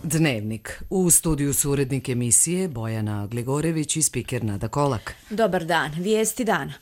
Dnevnik. U studiju su urednik emisije Bojana Gligorević i spiker Nada Kolak. Dobar dan, vijesti dana.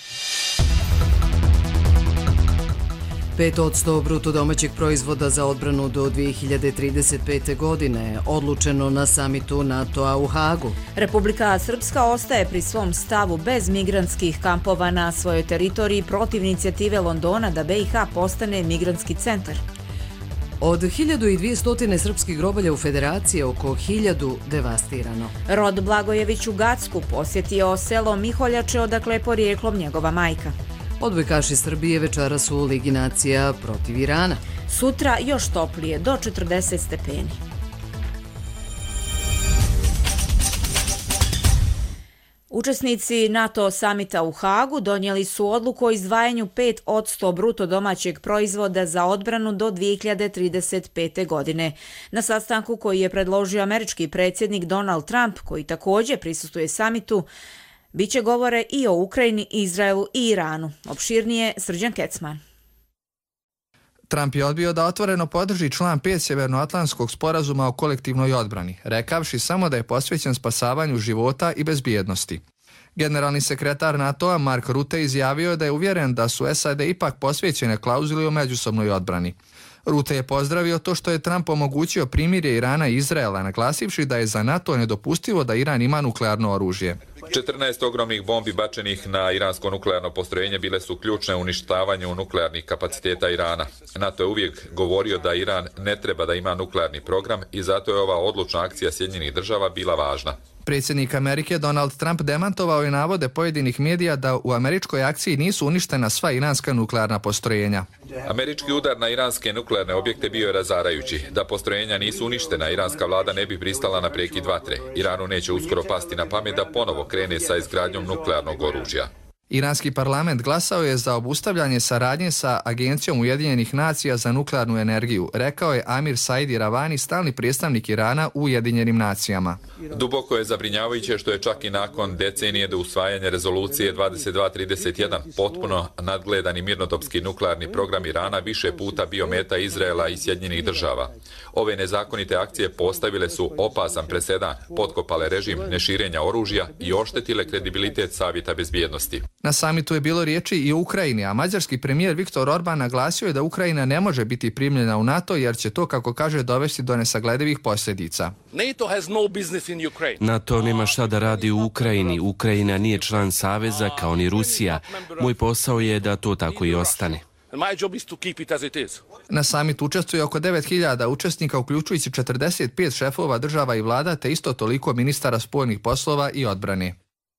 5% bruto domaćeg proizvoda za odbranu do 2035. godine odlučeno na samitu NATO-a u Hagu. Republika Srpska ostaje pri svom stavu bez migrantskih kampova na svojoj teritoriji protiv inicijative Londona da BiH postane migrantski centar. Od 1200 srpskih grobalja u Federaciji oko 1000 devastirano. Rod Blagojević u Gacku posjetio selo Miholjače odakle je porijeklom njegova majka. Odbojkaši Srbije večeras u Ligi nacija protiv Irana. Sutra još toplije, do 40 stepeni. Učesnici NATO samita u Hagu donijeli su odluku o izdvajanju 5% bruto domaćeg proizvoda za odbranu do 2035. godine. Na sastanku koji je predložio američki predsjednik Donald Trump, koji također prisustvuje samitu, biće govore i o Ukrajini, Izraelu i Iranu. Opširnije Srđan Kecman. Trump je odbio da otvoreno podrži član 5 Sjevernoatlantskog sporazuma o kolektivnoj odbrani, rekavši samo da je posvećen spasavanju života i bezbjednosti. Generalni sekretar NATO-a Mark Rutte izjavio da je uvjeren da su SAD ipak posvećene klauzuli o međusobnoj odbrani. Rutte je pozdravio to što je Trump omogućio primirje Irana i Izraela, naglasivši da je za NATO nedopustivo da Iran ima nuklearno oružje. 14 ogromnih bombi bačenih na iransko nuklearno postrojenje bile su ključne u uništavanju nuklearnih kapaciteta Irana. NATO je uvijek govorio da Iran ne treba da ima nuklearni program i zato je ova odlučna akcija Sjedinjenih država bila važna. Predsjednik Amerike Donald Trump demantovao je navode pojedinih medija da u američkoj akciji nisu uništena sva iranska nuklearna postrojenja. Američki udar na iranske nuklearne objekte bio je razarajući. Da postrojenja nisu uništena, iranska vlada ne bi pristala na prekid vatre. Iranu neće uskoro pasti na pamet da ponovo krene sa izgradnjom nuklearnog oružja. Iranski parlament glasao je za obustavljanje saradnje sa Agencijom Ujedinjenih nacija za nuklearnu energiju, rekao je Amir Said Iravani, stalni predstavnik Irana u Ujedinjenim nacijama. Duboko je zabrinjavajuće što je čak i nakon decenije do usvajanja rezolucije 2231 potpuno nadgledani mirnodopski nuklearni program Irana više puta bio meta Izraela i Sjedinjenih država. Ove nezakonite akcije postavile su opasan presedan, potkopale režim neširenja oružja i oštetile kredibilitet Savjeta bezbjednosti. Na samitu je bilo riječi i o Ukrajini, a mađarski premijer Viktor Orban naglasio je da Ukrajina ne može biti primljena u NATO jer će to, kako kaže, dovesti do nesagledivih posljedica. NATO nema šta da radi u Ukrajini. Ukrajina nije član saveza kao ni Rusija. Moj posao je da to tako i ostane. Na samitu učestvuje oko 9000 učesnika, uključujući 45 šefova država i vlada, te isto toliko ministara spoljnih poslova i odbrane.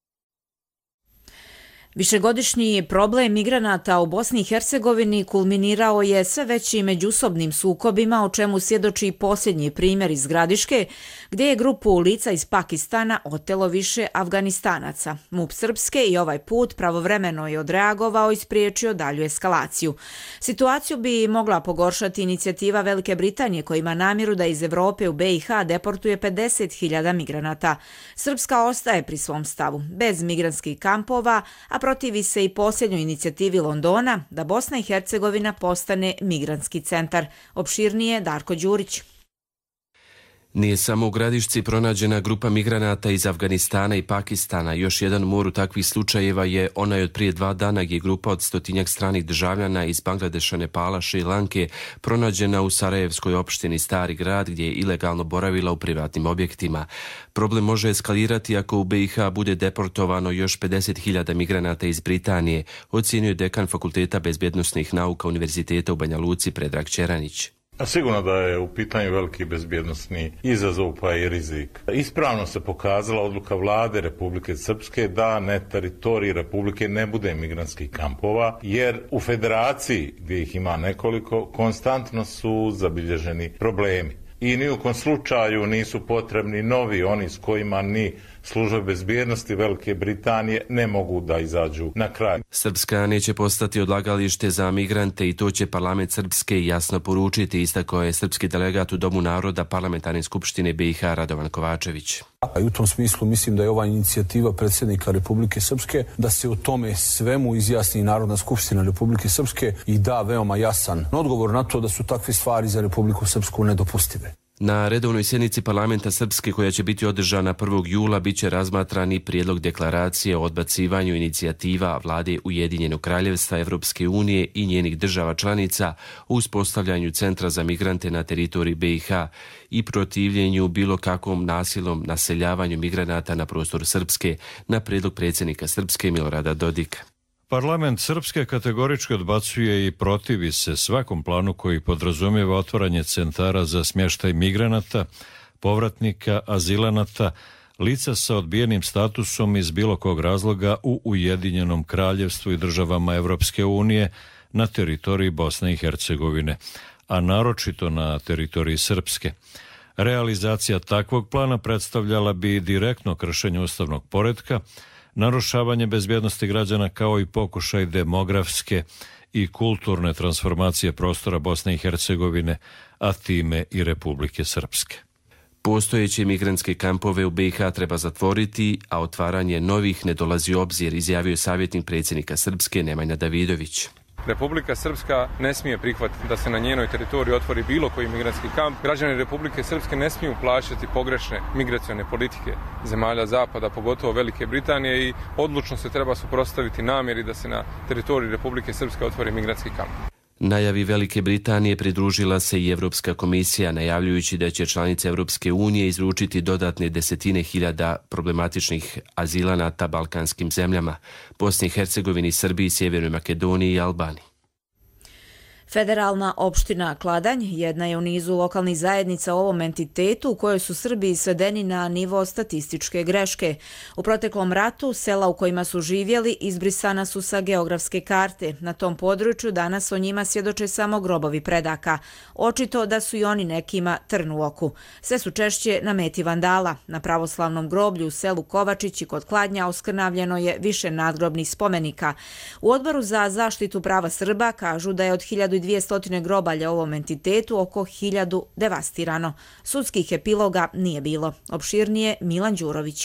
Višegodišnji problem migranata u Bosni i Hercegovini kulminirao je sve većim međusobnim sukobima, o čemu svjedoči posljednji primjer iz Gradiške, gdje je grupu lica iz Pakistana otelo više Afganistanaca. MUP Srpske i ovaj put pravovremeno je odreagovao i spriječio dalju eskalaciju. Situaciju bi mogla pogoršati inicijativa Velike Britanije, koja ima namjeru da iz Evrope u BiH deportuje 50.000 migranata. Srpska ostaje pri svom stavu, bez migrantskih kampova, a protivi se i posljednjoj inicijativi Londona da Bosna i Hercegovina postane migrantski centar. Opširnije Darko Đurić. Nije samo u Gradišci pronađena grupa migranata iz Afganistana i Pakistana. Još jedan u moru takvih slučajeva je onaj od prije 2 dana gdje je grupa od 100-tinjak stranih državljana iz Bangladeša, Nepala, Šri Lanke pronađena u Sarajevskoj opštini Stari grad, gdje je ilegalno boravila u privatnim objektima. Problem može eskalirati ako u BiH bude deportovano još 50.000 migranata iz Britanije, ocjenjuje dekan Fakulteta bezbjednosnih nauka Univerziteta u Banja Luci Predrag Čeranić. Sigurno da je u pitanju veliki bezbjednosni izazov pa i rizik. Ispravno se pokazala odluka vlade Republike Srpske da na teritoriji Republike ne bude migrantskih kampova, jer u federaciji, gdje ih ima nekoliko, konstantno su zabilježeni problemi. I ni u kom slučaju nisu potrebni novi, oni s kojima ni službe bezbjednosti Velike Britanije ne mogu da izađu na kraj. Srpska neće postati odlagalište za migrante i to će parlament Srpske jasno poručiti, istakao je srpski delegat u Domu naroda Parlamentarne skupštine BiH Radovan Kovačević. I u tom smislu mislim da je ova inicijativa predsjednika Republike Srpske da se o tome svemu izjasni Narodna skupština Republike Srpske i da veoma jasan odgovor na to da su takve stvari za Republiku Srpsku nedopustive. Na redovnoj sjednici parlamenta Srpske koja će biti održana 1. jula biće razmatrani prijedlog deklaracije o odbacivanju inicijativa vlade Ujedinjenog kraljevstva, Evropske unije i njenih država članica o uspostavljanju centra za migrante na teritoriji BiH i protivljenju bilo kakvom nasilnom naseljavanju migranata na prostoru Srpske na prijedlog predsjednika Srpske Milorada Dodika. Parlament Srpske kategorički odbacuje i protivi se svakom planu koji podrazumijeva otvaranje centara za smještaj migranata, povratnika, azilanata, lica sa odbijenim statusom iz bilo kog razloga u Ujedinjenom kraljevstvu i državama Evropske unije na teritoriji Bosne i Hercegovine, a naročito na teritoriji Srpske. Realizacija takvog plana predstavljala bi direktno kršenje ustavnog poretka, narušavanje bezbjednosti građana kao i pokušaj demografske i kulturne transformacije prostora Bosne i Hercegovine, a time i Republike Srpske. Postojeće migrantske kampove u BiH treba zatvoriti, a otvaranje novih ne dolazi u obzir, izjavio savjetnik predsjednika Srpske Nemanja Davidović. Republika Srpska ne smije prihvatiti da se na njenoj teritoriji otvori bilo koji migrantski kamp. Građani Republike Srpske ne smiju plaćati pogrešne migracione politike zemalja zapada, pogotovo Velike Britanije, i odlučno se treba suprotstaviti namjeri da se na teritoriji Republike Srpske otvori migrantski kamp. Najavi Velike Britanije pridružila se i Evropska komisija, najavljujući da će članice Evropske unije izručiti dodatne desetine hiljada problematičnih azilanata balkanskim zemljama, Bosni i Hercegovini, Srbiji, Sjevernoj Makedoniji i Albaniji. Federalna opština Kladanj jedna je u nizu lokalnih zajednica u ovom entitetu u kojoj su Srbi svedeni na nivo statističke greške. U proteklom ratu sela u kojima su živjeli izbrisana su sa geografske karte. Na tom području danas o njima svjedoče samo grobovi predaka. Očito da su i oni nekima trn u oku. Sve su češće na meti vandala. Na pravoslavnom groblju u selu Kovačići kod Kladnja oskrnavljeno je više nadgrobnih spomenika. U Odboru za zaštitu prava Srba kažu da je od 1200 grobalja u ovom entitetu oko 1000 devastirano. Sudskih epiloga nije bilo. Opširnije Milan Đurović.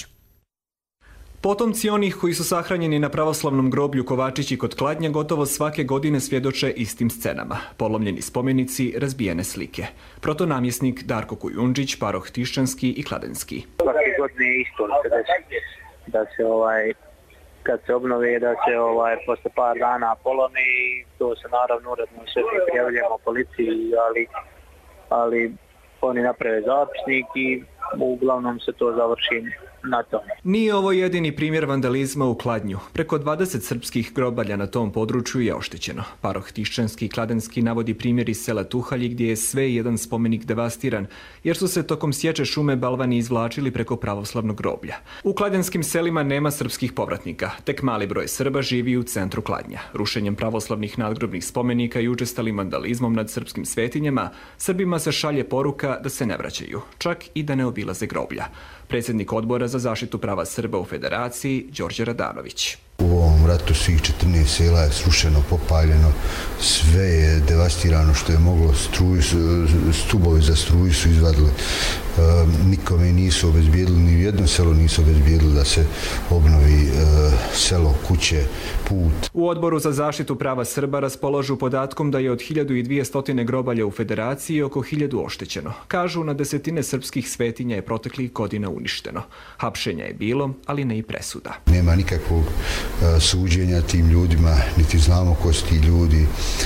Potomci onih koji su sahranjeni na pravoslavnom groblju Kovačići kod Kladnja gotovo svake godine svjedoče istim scenama. Polomljeni spomenici, razbijene slike. Protonamjesnik Darko Kujundžić, paroh Tiščanski i Kladenski. Svake godine je isto da se kad se obnovi, da se posle par dana polomi, i to se naravno uredno sve prijavljamo policiji, ali oni naprave zapisnik i uglavnom se to završi na tome. Nije ovo jedini primjer vandalizma u Kladnju. Preko 20 srpskih grobalja na tom području je oštećeno. Paroh Tiščanski i Kladenski navodi primjer iz sela Tuhalji gdje je sve jedan spomenik devastiran, jer su se tokom sječe šume balvani izvlačili preko pravoslavnog groblja. U kladenskim selima nema srpskih povratnika. Tek mali broj Srba živi u centru Kladnja. Rušenjem pravoslavnih nadgrobnih spomenika i učestalim vandalizmom nad srpskim svetinjama, Srbima se šalje poruka da se ne vraćaju, čak i da ne obilaze groblja. Predsjednik Odbora za zaštitu prava Srba u Federaciji, Đorđe Radanović. U ovom ratu svih 14 sela je srušeno, popaljeno, sve je devastirano što je moglo, stubovi za struju su izvadili, nikome nisu obezbijedili, ni jedno selo nisu obezbijedili da se obnovi selo, kuće, put. U Odboru za zaštitu prava Srba raspolažu podatkom da je od 1200 grobalja u Federaciji oko 1000 oštećeno. Kažu, na desetine srpskih svetinja je proteklih godina uništeno. Hapšenja je bilo, ali ne i presuda. Nema nikakvog suđenja tim ljudima, niti znamo ko su ti ljudi.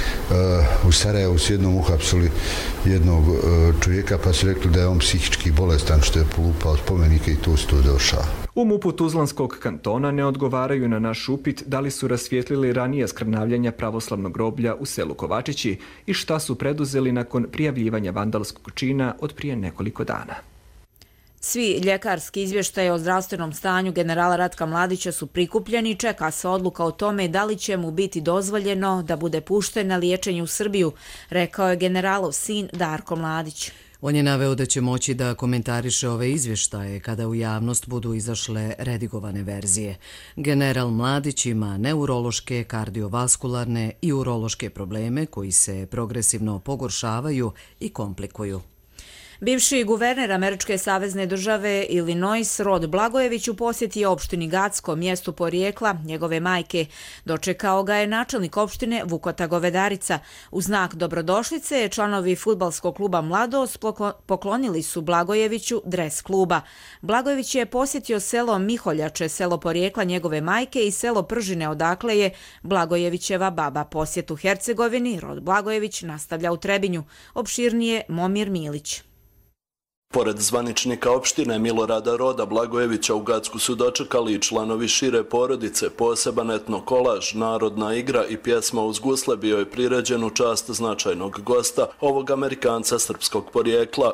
U Sarajevu su jednom uhapsili jednog čovjeka, pa su rekli da je on psihički bolestan što je polupao spomenike i to se to završava. U MUP-u Tuzlanskog kantona ne odgovaraju na naš upit da li su rasvijetlili ranije skrnavljanja pravoslavnog groblja u selu Kovačići i šta su preduzeli nakon prijavljivanja vandalskog čina od prije nekoliko dana. Svi ljekarski izvještaji o zdravstvenom stanju generala Ratka Mladića su prikupljeni i čeka se odluka o tome da li će mu biti dozvoljeno da bude pušten na liječenje u Srbiju, rekao je generalov sin Darko Mladić. On je naveo da će moći da komentariše ove izvještaje kada u javnost budu izašle redigovane verzije. General Mladić ima neurološke, kardiovaskularne i urološke probleme koji se progresivno pogoršavaju i komplikuju. Bivši guverner američke savezne države Illinois Rod Blagojević u posjeti je opštini Gacko, mjestu porijekla njegove majke. Dočekao ga je načelnik opštine Vukota Govedarica. U znak dobrodošlice članovi fudbalskog kluba Mladost poklonili su Blagojeviću dres kluba. Blagojević je posjetio selo Miholjače, selo porijekla njegove majke i selo Pržine, odakle je Blagojevićeva baba. Posjet u Hercegovini Rod Blagojević nastavlja u Trebinju. Opširnije Momir Milić. Pored zvaničnika opštine Milorada Roda Blagojevića u Gacku su dočekali i članovi šire porodice. Poseban etno kolaž, narodna igra i pjesma uz gusle bio je priređen u čast značajnog gosta, ovog Amerikanca srpskog porijekla.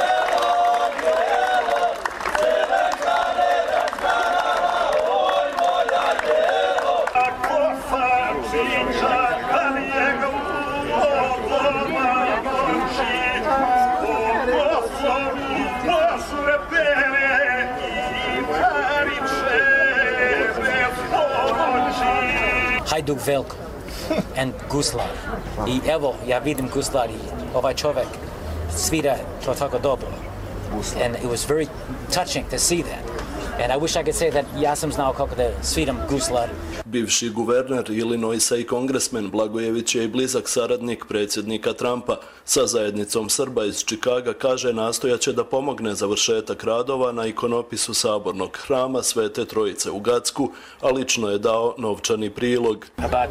Hajduk Veljko and Guslar. I evo, ja vidim Guslar i ovaj čovjek svira to tako dobro. And it was very touching to see that. And I wish I could say that ja sam znao kako da sviram Guslar. Bivši guverner Illinoisa i kongresmen Blagojević je i blizak saradnik predsjednika Trumpa. Sa zajednicom Srba iz Čikaga kaže nastojaće da pomogne završetak radova na ikonopisu sabornog hrama Svete Trojice u Gacku, a lično je dao novčani prilog.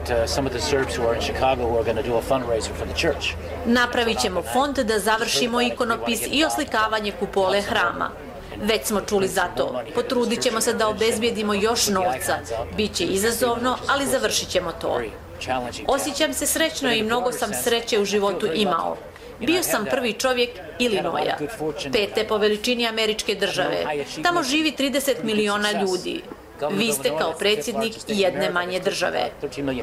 Napravit ćemo fond da završimo ikonopis i oslikavanje kupole hrama. Već smo čuli za to. Potrudit ćemo se da obezbijedimo još novca. Biće izazovno, ali završit ćemo to. Osjećam se srećno i mnogo sam sreće u životu imao. Bio sam prvi čovjek Illinoisa, pete po veličini američke države. Tamo živi 30 miliona ljudi. Vi ste kao predsjednik jedne manje države.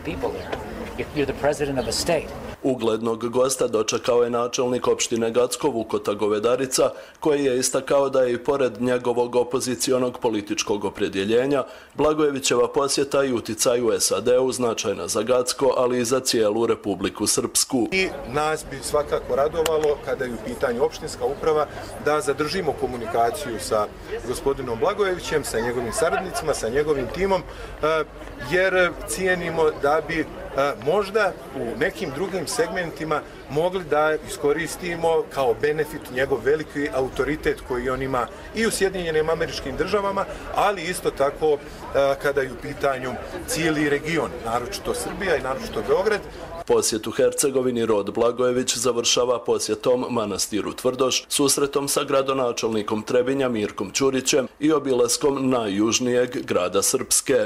Uglednog gosta dočekao je načelnik opštine Gacko Vukota Govedarica, koji je istakao da je i pored njegovog opozicionog političkog opredjeljenja Blagojevićeva posjeta i uticaj u SAD-u značajna za Gacko, ali i za cijelu Republiku Srpsku. I nas bi svakako radovalo, kada je u pitanju opštinska uprava, da zadržimo komunikaciju sa gospodinom Blagojevićem, sa njegovim saradnicima, sa njegovim timom, jer cijenimo da bi možda u nekim drugim segmentima mogli da iskoristimo kao benefit njegov veliki autoritet koji on ima i u Sjedinjenim Američkim Državama, ali isto tako kada je u pitanju cijeli region, naročito Srbija i naročito Beograd. Posjet u Hercegovini Rod Blagojević završava posjetom manastiru Tvrdoš, susretom sa gradonačelnikom Trebinja Mirkom Ćurićem i obilaskom najjužnijeg grada Srpske.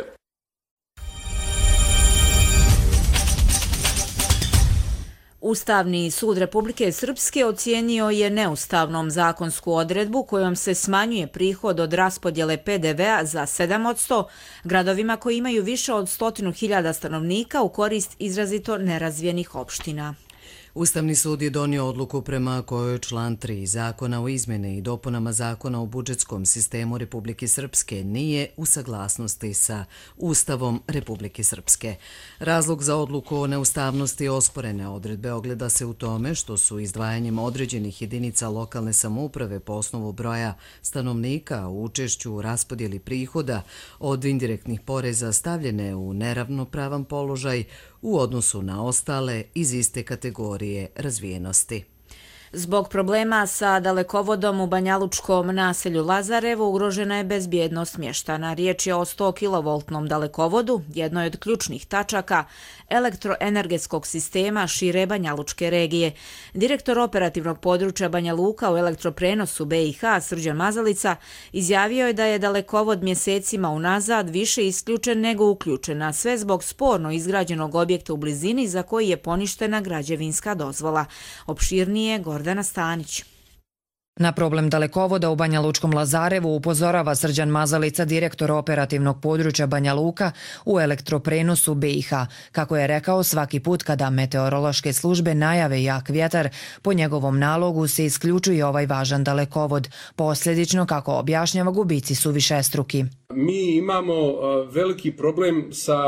Ustavni sud Republike Srpske ocijenio je neustavnom zakonsku odredbu kojom se smanjuje prihod od raspodjele PDV-a za 7% gradovima koji imaju više od 100.000 stanovnika u korist izrazito nerazvijenih opština. Ustavni sud je donio odluku prema kojoj član 3 Zakona o izmjene i dopunama Zakona o budžetskom sistemu Republike Srpske nije u saglasnosti sa Ustavom Republike Srpske. Razlog za odluku o neustavnosti osporene odredbe ogleda se u tome što su izdvajanjem određenih jedinica lokalne samouprave po osnovu broja stanovnika u učešću u raspodjeli prihoda od indirektnih poreza stavljene u neravnopravan položaj u odnosu na ostale iz iste kategorije razvijenosti. Zbog problema sa dalekovodom u banjalučkom naselju Lazarevo ugrožena je bezbjednost mještana. Riječ je o 100 kV dalekovodu, jednoj od ključnih tačaka elektroenergetskog sistema šire banjalučke regije. Direktor operativnog područja Banja Luka u elektroprenosu BiH Srđan Mazalica izjavio je da je dalekovod mjesecima unazad više isključen nego uključen, a sve zbog sporno izgrađenog objekta u blizini za koji je poništena građevinska dozvola. Opširnije Gordana Stanić. Na problem dalekovoda u Banja Lučkom Lazarevu upozorava Srđan Mazalica, direktor operativnog područja Banja Luka u elektroprenosu BiH. Kako je rekao, svaki put kada meteorološke službe najave jak vjetar, po njegovom nalogu se isključuje ovaj važan dalekovod. Posljedično, kako objašnjava, gubici su višestruki. Mi imamo veliki problem sa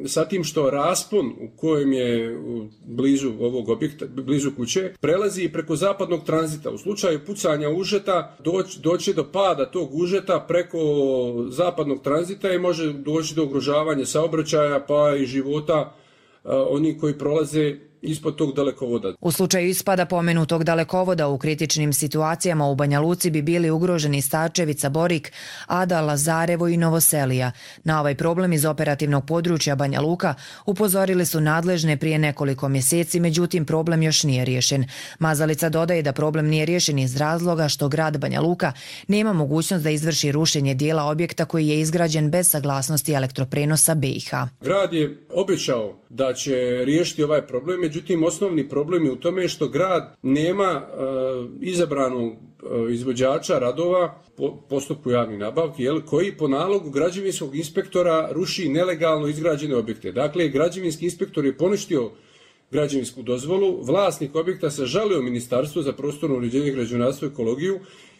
sa tim što raspon u kojem je blizu ovog objekta, blizu kuće, prelazi preko zapadnog tranzita. U slučaju pucanja užeta doći do pada tog užeta preko zapadnog tranzita i može doći do ugrožavanja saobraćaja pa i života oni koji prolaze ispod tog dalekovoda. U slučaju ispada pomenutog dalekovoda u kritičnim situacijama u Banja Luci bi bili ugroženi Starčevica, Borik, Ada, Lazarevo i Novoselija. Na ovaj problem iz operativnog područja Banja Luka upozorili su nadležne prije nekoliko mjeseci, međutim problem još nije riješen. Mazalica dodaje da problem nije riješen iz razloga što grad Banja Luka nema mogućnost da izvrši rušenje dijela objekta koji je izgrađen bez saglasnosti elektroprenosa BiH. Grad je obećao da će riješiti ovaj problem, međutim osnovni problem je u tome što grad nema izabranog izvođača radova po postupku javnih nabavki, koji po nalogu građevinskog inspektora ruši nelegalno izgrađene objekte. Dakle, građevinski inspektor je poništio građevinsku dozvolu, vlasnik objekta se žalio Ministarstvu za prostorno uređenje, građevinarstvo i ekologiju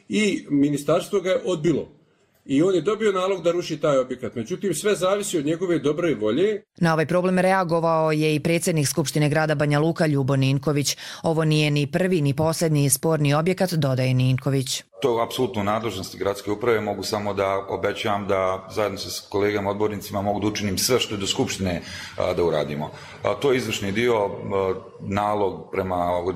i ministarstvo ga je odbilo. I on je dobio nalog da ruši taj objekat. Međutim, sve zavisi od njegove dobre volje. Na ovaj problem reagovao je i predsjednik Skupštine grada Banja Luka Ljubo Ninković. Ovo nije ni prvi ni posljednji sporni objekat, dodaje Ninković. To je apsolutno u nadležnosti gradske uprave. Mogu samo da obećam da zajedno sa kolegama odbornicima mogu da učinim sve što je do Skupštine da uradimo. To je izvršni dio, nalog prema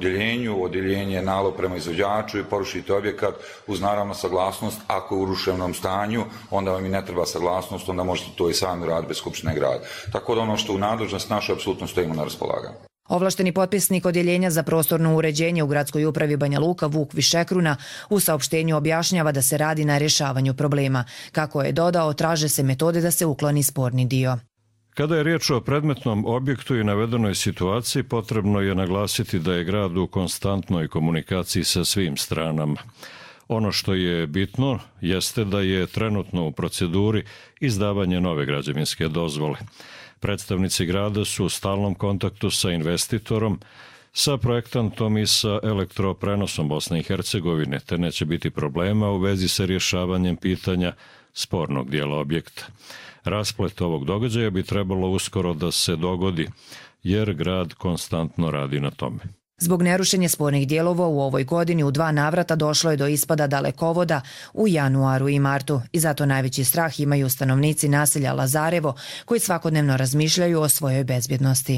odjeljenje nalog prema izvođaču i porušite objekat uz naravno saglasnost. Ako je u ruševnom stanju, onda vam i ne treba saglasnost, onda možete to i sami uraditi bez Skupštine grada. Tako da ono što u nadležnost naše apsolutno stojimo na raspolaganju. Ovlašteni potpisnik Odjeljenja za prostorno uređenje u gradskoj upravi Banja Luka Vuk Višekruna u saopštenju objašnjava da se radi na rješavanju problema. Kako je dodao, traže se metode da se ukloni sporni dio. Kada je riječ o predmetnom objektu i navedenoj situaciji, potrebno je naglasiti da je grad u konstantnoj komunikaciji sa svim stranama. Ono što je bitno jeste da je trenutno u proceduri izdavanje nove građevinske dozvole. Predstavnici grada su u stalnom kontaktu sa investitorom, sa projektantom i sa elektroprenosom Bosne i Hercegovine, te neće biti problema u vezi sa rješavanjem pitanja spornog dijela objekta. Rasplet ovog događaja bi trebalo uskoro da se dogodi, jer grad konstantno radi na tome. Zbog nerušenja spornih dijelova u ovoj godini u 2 navrata došlo je do ispada dalekovoda u januaru i martu i zato najveći strah imaju stanovnici naselja Lazarevo koji svakodnevno razmišljaju o svojoj bezbjednosti.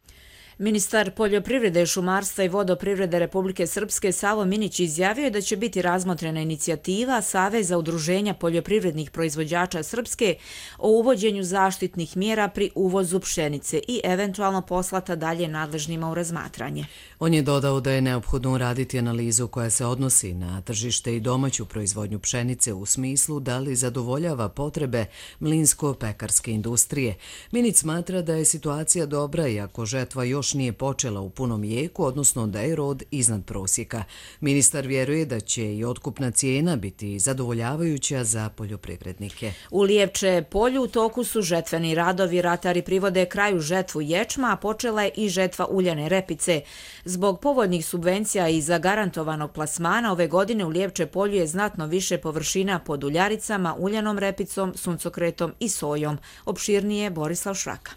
Ministar poljoprivrede, šumarstva i vodoprivrede Republike Srpske Savo Minić izjavio je da će biti razmotrena inicijativa Saveza udruženja poljoprivrednih proizvođača Srpske o uvođenju zaštitnih mjera pri uvozu pšenice i eventualno poslata dalje nadležnima u razmatranje. On je dodao da je neophodno uraditi analizu koja se odnosi na tržište i domaću proizvodnju pšenice u smislu da li zadovoljava potrebe mlinsko-pekarske industrije. Minić smatra da je situacija dobra iako žetva još nije počela u punom jeku, odnosno da je rod iznad prosjeka. Ministar vjeruje da će i otkupna cijena biti zadovoljavajuća za poljoprivrednike. U Lijevče polju u toku su žetveni radovi, ratari privode kraju žetvu ječma, a počela je i žetva uljane repice. Zbog povoljnih subvencija i zagarantovanog plasmana ove godine u Lijevče polju je znatno više površina pod uljaricama, uljanom repicom, suncokretom i sojom. Opširnije Borislav Šraka.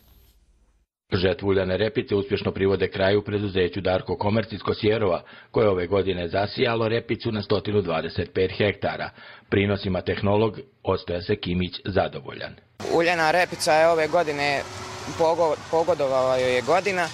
Žetvu uljane repice uspješno privode kraju preduzeću Darko Komerc iz Kosjerova, koje ove godine zasijalo repicu na 125 hektara. Prinosima tehnolog ostaje se Kimić zadovoljan. Uljana repica je ove godine, pogodovala joj je godina.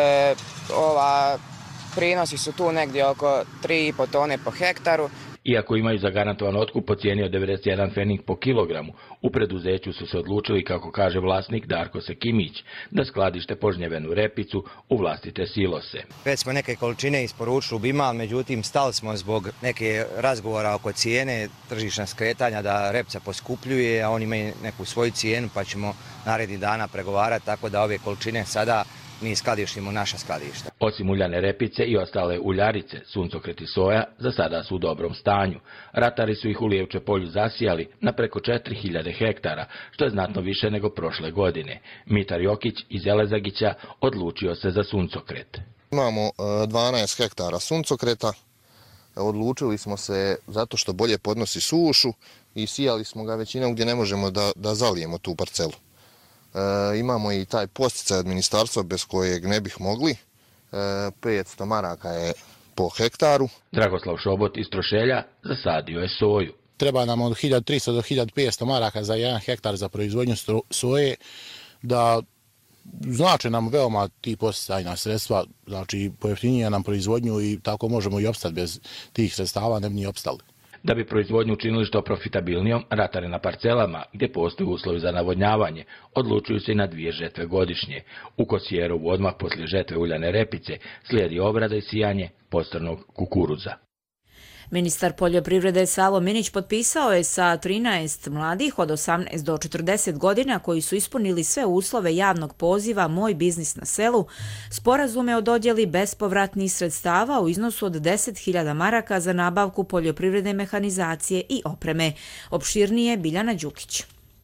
Prinosi su tu negdje oko 3,5 tone po hektaru. Iako imaju zagarantovan otkup po cijeni od 91 fening po kilogramu, u preduzeću su se odlučili, kako kaže vlasnik Darko Sekimić, da skladište požnjevenu repicu u vlastite silose. Već smo neke količine isporučili u Bimal, međutim stali smo zbog neke razgovora oko cijene, tržišna skretanja da repca poskupljuje, a oni imaju neku svoju cijenu pa ćemo narednih dana pregovarati, tako da ove količine sada mi skladištimo naša skladišta. Osim uljane repice i ostale uljarice, suncokret i soja za sada su u dobrom stanju. Ratari su ih u Lijevče polju zasijali na preko 4000 hektara, što je znatno više nego prošle godine. Mitar Jokić iz Elezagića odlučio se za suncokret. Imamo 12 hektara suncokreta, odlučili smo se zato što bolje podnosi sušu i sijali smo ga većinom gdje ne možemo da zalijemo tu parcelu. Imamo i taj posticaj od ministarstva bez kojeg ne bih mogli. 500 maraka je po hektaru. Dragoslav Šobot iz Trošelja zasadio je soju. Treba nam od 1300 do 1500 maraka za 1 hektar za proizvodnju soje, da znače nam veoma ti posticajna sredstva, znači pojeftinije nam proizvodnju i tako možemo i opstati bez tih sredstava, ne bi ni opstali. Da bi proizvodnju učinili što profitabilnijom, ratari na parcelama, gdje postoji uslovi za navodnjavanje, odlučuju se i na 2 žetve godišnje. U Kosijerovu odmah poslije žetve uljane repice slijedi obrada i sijanje postrnog kukuruza. Ministar poljoprivrede Savo Minić potpisao je sa 13 mladih od 18 do 40 godina koji su ispunili sve uslove javnog poziva Moj biznis na selu sporazume o dodjeli bespovratnih sredstava u iznosu od 10.000 maraka za nabavku poljoprivredne mehanizacije i opreme. Opširnije Biljana Đukić.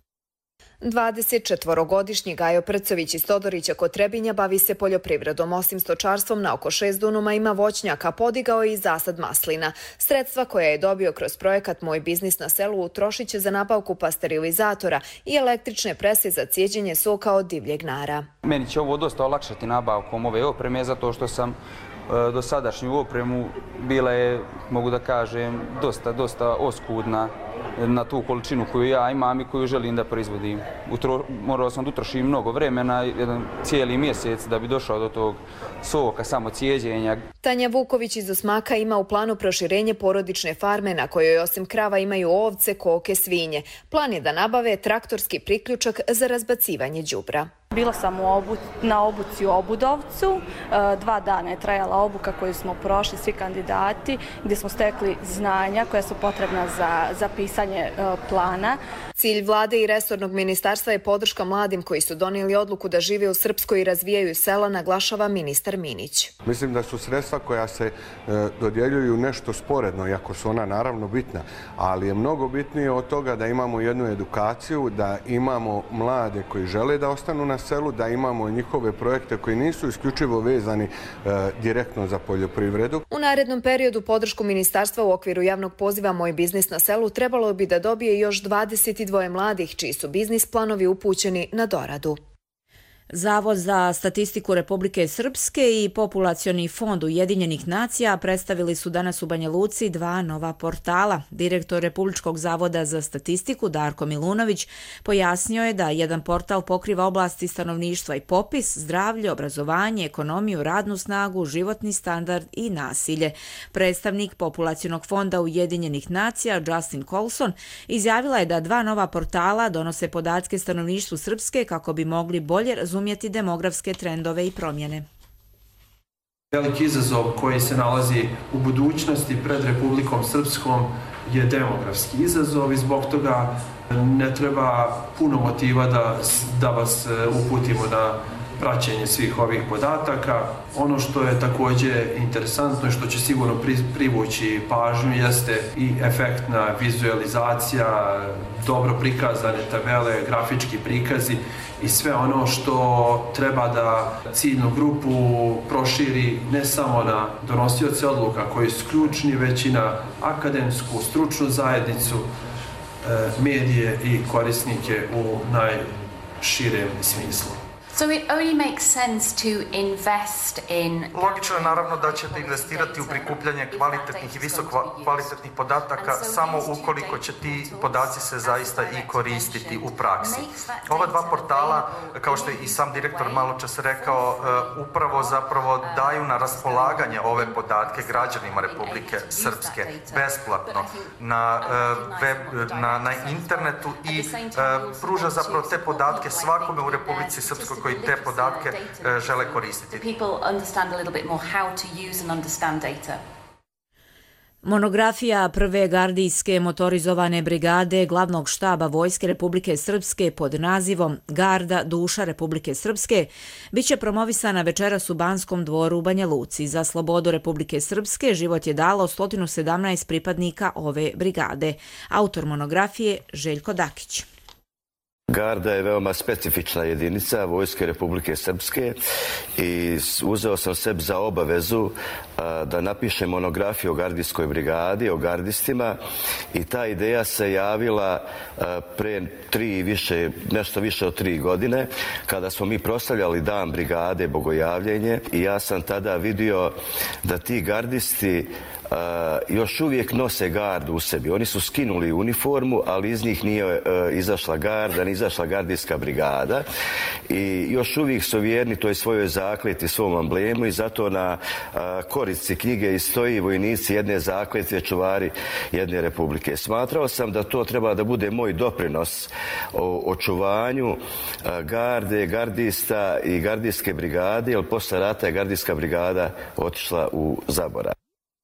24-godišnji Gajo Prcović iz Todorića kod Trebinja bavi se poljoprivredom. Osim stočarstvom, na oko 6 dunuma ima voćnjaka, podigao je i zasad maslina. Sredstva koja je dobio kroz projekat Moj biznis na selu utrošit će za nabavku pasterilizatora i električne prese za cijeđenje soka od divljeg nara. Meni će ovo dosta olakšati nabavkom ove opreme, zato što sam dosadašnju opremu bila je, mogu da kažem, dosta oskudna na tu količinu koju ja imam i koju želim da proizvodim. Morao sam da utrošim mnogo vremena, jedan cijeli mjesec da bi došao do tog soka, samo cijeđenja. Tanja Vuković iz Osmaka ima u planu proširenje porodične farme na kojoj osim krava imaju ovce, koke, svinje. Plan je da nabave traktorski priključak za razbacivanje đubre. Bila sam na obuci u Obudovcu, 2 dana je trajala obuka koju smo prošli svi kandidati, gdje smo stekli znanja koja su potrebna za pisanje plana. Cilj vlade i resornog ministarstva je podrška mladim koji su donijeli odluku da žive u Srpskoj i razvijaju sela, naglašava ministar Minić. Mislim da su sredstva koja se dodjeljuju nešto sporedno, iako su ona naravno bitna, ali je mnogo bitnije od toga da imamo jednu edukaciju, da imamo mlade koji žele da ostanu na selu, da imamo njihove projekte koji nisu isključivo vezani direktno za poljoprivredu. U narednom periodu podršku ministarstva u okviru javnog poziva Moj biznis na selu trebalo bi da dobije još 22 mladih čiji su biznis planovi upućeni na doradu. Zavod za statistiku Republike Srpske i Populacioni fond Ujedinjenih nacija predstavili su danas u Banja Luci 2 nova portala. Direktor Republičkog zavoda za statistiku Darko Milunović pojasnio je da jedan portal pokriva oblasti stanovništva i popis, zdravlje, obrazovanje, ekonomiju, radnu snagu, životni standard i nasilje. Predstavnik Populacionog fonda Ujedinjenih nacija Justin Colson izjavila je da 2 nova portala donose podatke stanovništvu Srpske kako bi mogli bolje razumjeti demografske trendove i promjene. Veliki izazov koji se nalazi u budućnosti pred Republikom Srpskom je demografski izazov i zbog toga ne treba puno motiva da vas uputimo na praćenje svih ovih podataka. Ono što je također interesantno i što će sigurno privući pažnju jeste i efektna vizualizacija, dobro prikazane tabele, grafički prikazi i sve ono što treba da ciljnu grupu proširi ne samo na donosioce odluka koji su ključni, već i na akademsku, stručnu zajednicu, medije i korisnike u najširem smislu. So it only makes sense to invest in... Logično je naravno da ćete investirati u prikupljanje kvalitetnih i visoko kvalitetnih podataka samo ukoliko će ti podaci se zaista i koristiti u praksi. Ova 2 portala, kao što je i sam direktor malo čas rekao, upravo zapravo daju na raspolaganje ove podatke građanima Republike Srpske besplatno na internetu i pruža zapravo te podatke svakome u Republici Srpskoj koji te podatke žele koristiti. Monografija prve gardijske motorizovane brigade glavnog štaba Vojske Republike Srpske pod nazivom Garda duša Republike Srpske biće promovisana večeras u Banskom dvoru u Banja Luci. Za slobodu Republike Srpske život je dalo 117 pripadnika ove brigade. Autor monografije Željko Dakić. Garda je veoma specifična jedinica Vojske Republike Srpske i uzeo sam sebi za obavezu da napišem monografiju o gardijskoj brigadi, o gardistima, i ta ideja se javila pre nešto više od 3 godine, kada smo mi proslavljali Dan brigade, Bogojavljenje, i ja sam tada vidio da ti gardisti još uvijek nose gardu u sebi. Oni su skinuli uniformu, ali iz njih nije izašla garda, nije izašla gardijska brigada, i još uvijek su vjerni toj svojoj zakletvi, svom amblemu, i zato na korici knjige i stoji vojnici jedne zakletve, čuvari jedne republike. Smatrao sam da to treba da bude moj doprinos o očuvanju garde, gardista i gardijske brigade, jer posle rata je gardijska brigada otišla u zaborav.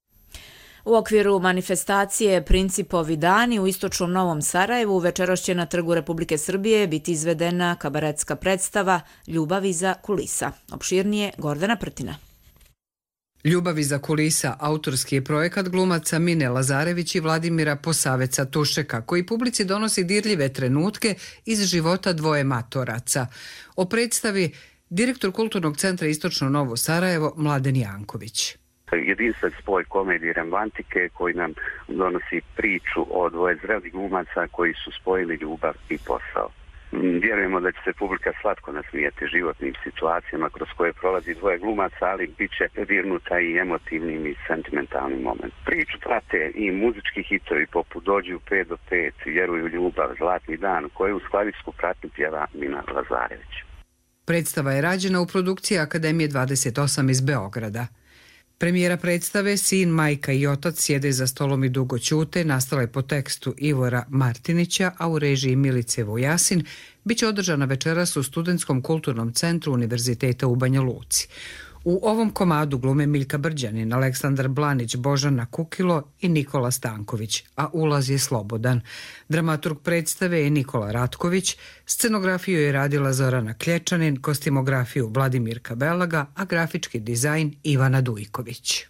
U okviru manifestacije Principovi dani u istočnom Novom Sarajevu večeras će na Trgu Republike Srbije biti izvedena kabaretska predstava Ljubav iza kulisa. Opširnije Gordana Prtina. Ljubav iza kulisa autorski je projekat glumaca Mine Lazarević i Vladimira Posaveca Tušeka, koji publici donosi dirljive trenutke iz života dvoje matoraca. O predstavi direktor Kulturnog centra Istočno Novo Sarajevo Mladen Janković. Jedinstven spoj komedije i romantike koji nam donosi priču o dvoje zrelih glumaca koji su spojili ljubav i posao. Vjerujemo da će se publika slatko nasmijati životnim situacijama kroz koje prolazi dvoje glumaca, ali bit će dirnuta i emotivnim i sentimentalnim moment. Priču prate i muzički hitovi poput Dođi u 5 do 5, Vjeruju u ljubav, Zlatni dan, koju uz klavirsku pratnju pjeva Mina Lazarević. Predstava je rađena u produkciji Akademije 28 iz Beograda. Premijera predstave Sin, majka i otac sjede za stolom i dugo ćute nastala je po tekstu Ivora Martinića, a u režiji Milice Vojasin, biće održana večeras u Studentskom kulturnom centru Univerziteta u Banja Luci. U ovom komadu glume Miljka Brđanin, Aleksandar Blanić, Božana Kukilo i Nikola Stanković, a ulaz je slobodan. Dramaturg predstave je Nikola Ratković, scenografiju je radila Zorana Klječanin, kostimografiju Vladimir Kabelaga, a grafički dizajn Ivana Dujković.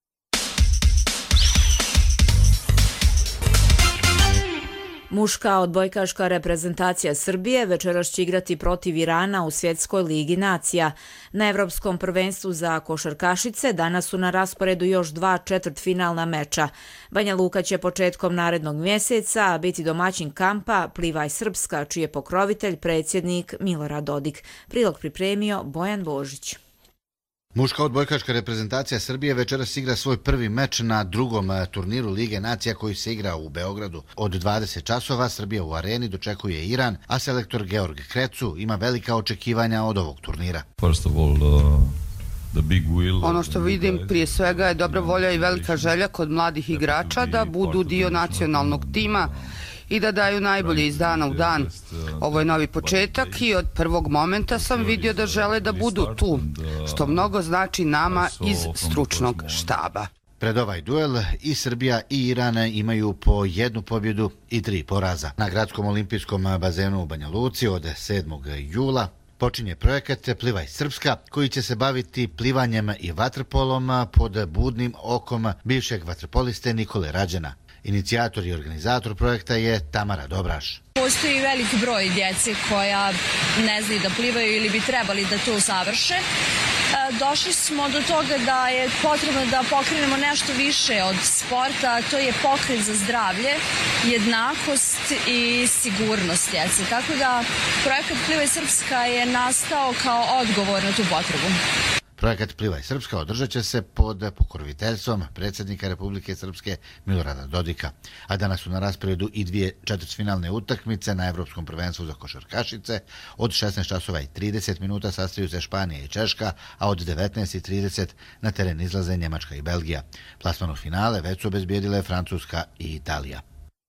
Muška odbojkaška reprezentacija Srbije večeras će igrati protiv Irana u Svjetskoj ligi nacija. Na Evropskom prvenstvu za košarkašice danas su na rasporedu još 2 četvrtfinalna meča. Banja Luka će početkom narednog mjeseca biti domaćin kampa Plivaj Srpska, čiji je pokrovitelj predsjednik Milorad Dodik. Prilog pripremio Bojan Božić. Muška odbojkaška reprezentacija Srbije večeras igra svoj prvi meč na drugom turniru Lige nacija koji se igra u Beogradu. Od 20 časova Srbija u areni dočekuje Iran, a selektor Georg Krecu ima velika očekivanja od ovog turnira. Ono što vidim prije svega je dobra volja i velika želja kod mladih igrača da budu dio nacionalnog tima i da daju najbolje iz dana u dan. Ovo je novi početak i od prvog momenta sam vidio da žele da budu tu, što mnogo znači nama iz stručnog štaba. Pred ovaj duel i Srbija i Iran imaju po 1 pobjedu i 3 poraza. Na gradskom olimpijskom bazenu u Banja Luci od 7. jula počinje projekat Plivaj Srpska, koji će se baviti plivanjem i vaterpolom pod budnim okom bivšeg vaterpoliste Nikole Rađena. Inicijator i organizator projekta je Tamara Dobraš. Postoji velik broj djece koja ne znaju da plivaju ili bi trebali da to savrše. Došli smo do toga da je potrebno da pokrenemo nešto više od sporta, to je pokret za zdravlje, jednakost i sigurnost djece. Tako da projekat Plivaj Srpska je nastao kao odgovor na tu potrebu. Projekat Plivaj Srpska održat će se pod pokroviteljstvom predsjednika Republike Srpske Milorada Dodika. A danas su na rasporedu i 2 četvrtfinalne utakmice na Evropskom prvenstvu za košarkašice. Od 16:30 sastaju se Španija i Češka, a od 19:30 na teren izlaze Njemačka i Belgija. Plasman u finale već su obezbijedile Francuska i Italija.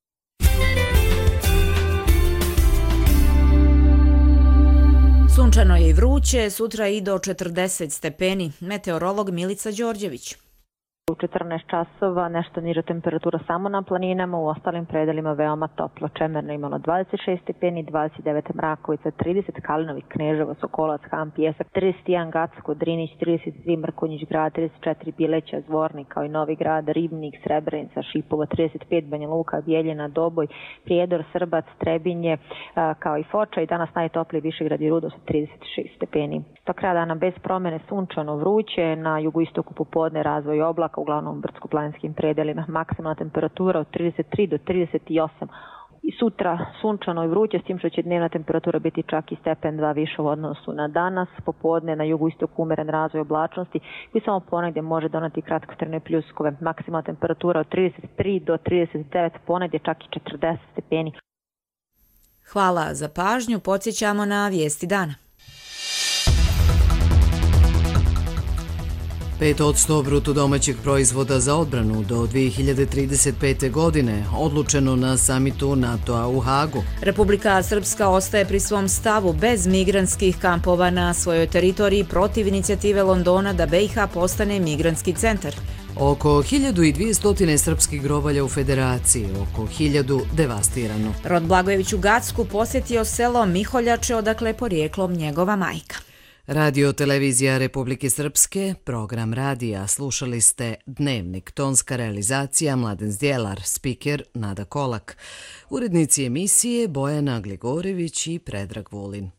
Sunčano je i vruće, sutra i do 40 stepeni. Meteorolog Milica Đorđević. U 14 časova nešto niža temperatura samo na planinama, u ostalim predelima veoma toplo. Čemerno imalo 26 stepeni, 29 Mrakovica, 30 Kalinović, Kneževo, Sokolac, Han, Pjesak, 31 Gacko, Drinić, 33 Mrkonjić grad, 34 Bileća, Zvornik, kao i Novi grad, Ribnik, Srebrenica, Šipovo, 35 Banja Luka, Bijeljina, Doboj, Prijedor, Srbac, Trebinje, kao i Foča i danas najtopliji Višegrad i Rudo sa 36 stepeni. Do kraja dana bez promene sunčano vruće, na jugoistoku popodne razvoj oblaka, uglavnom u brdsko-planinskim predelima. Maksimalna temperatura od 33 do 38. I sutra sunčano i vruće, s tim što će dnevna temperatura biti čak i stepen 2 više u odnosu na danas. Popodne na jugoistoku umeren razvoj oblačnosti koji samo ponegdje može doneti kratkotrajne pljuskove. Maksimalna temperatura od 33 do 39, ponegdje čak i 40 stepeni. Hvala za pažnju, podsjećamo na vijesti dana. 5% bruto domaćeg proizvoda za odbranu do 2035. godine, odlučeno na samitu NATO-a u Hagu. Republika Srpska ostaje pri svom stavu bez migrantskih kampova na svojoj teritoriji protiv inicijative Londona da BiH postane migrantski centar. Oko 1200 srpskih grobalja u Federaciji, oko 1000 devastirano. Rod Blagojević u Gacku posjetio selo Miholjače, odakle porijeklom njegova majka. Radio Televizija Republike Srpske, program radija, slušali ste Dnevnik, tonska realizacija Mladen Zdjelar, spiker Nada Kolak, urednici emisije Bojana Gligorević i Predrag Vulin.